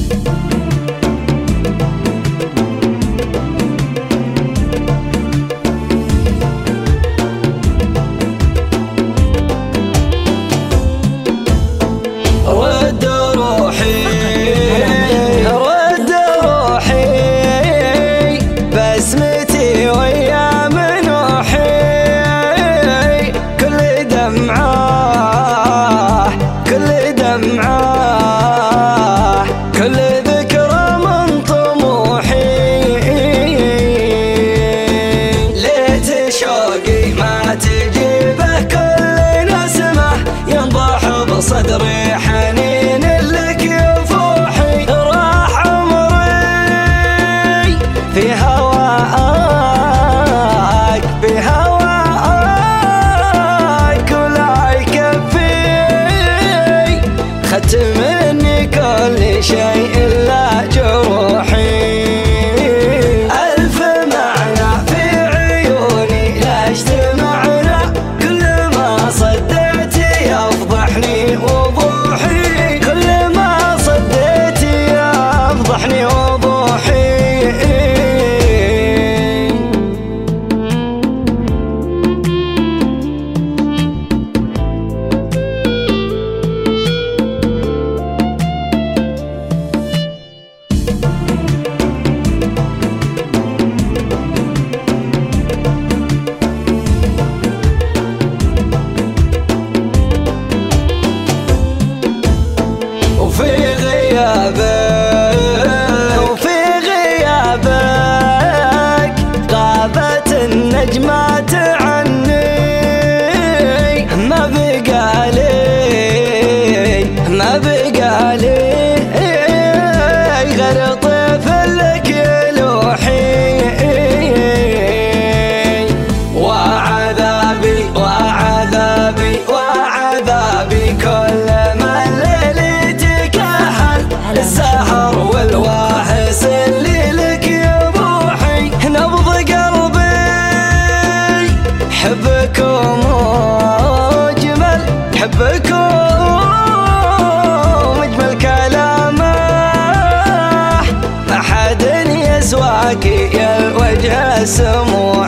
صدري حنين لك يفوحي، راح عمري في هواك ولا يكفي، خدت مني كل شيء إلا جروحي. ألف معنى في عيوني لا اجتمعنا، كل ما صديت يفضحني وضوحي، كل ما صديت يفضحني وضوحي. وفي غيابك غابت النجمات عني، ما بقى لي غير طيف لك يلوحي. وعذابي كل ما الليل تكحل، السهر والواحس اللي لك يبوحي. نبض قلبي حبكم مجمل، مجمل كلامه، ما حد يسواك يا الوجه السمو.